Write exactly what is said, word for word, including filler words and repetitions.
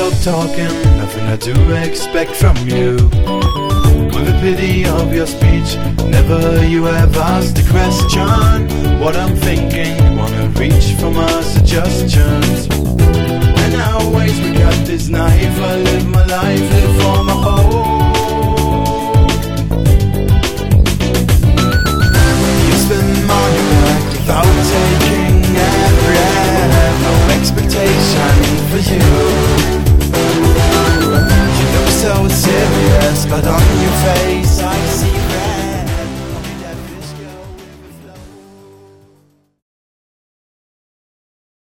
stop talking, nothing I do expect from you. With the pity of your speech, never you have asked a question. What I'm thinking, you wanna reach for my suggestions. And always we got this knife, I live my life, live for my own. You spend money back without taking a breath. No expectation for you. You look so serious, but on your face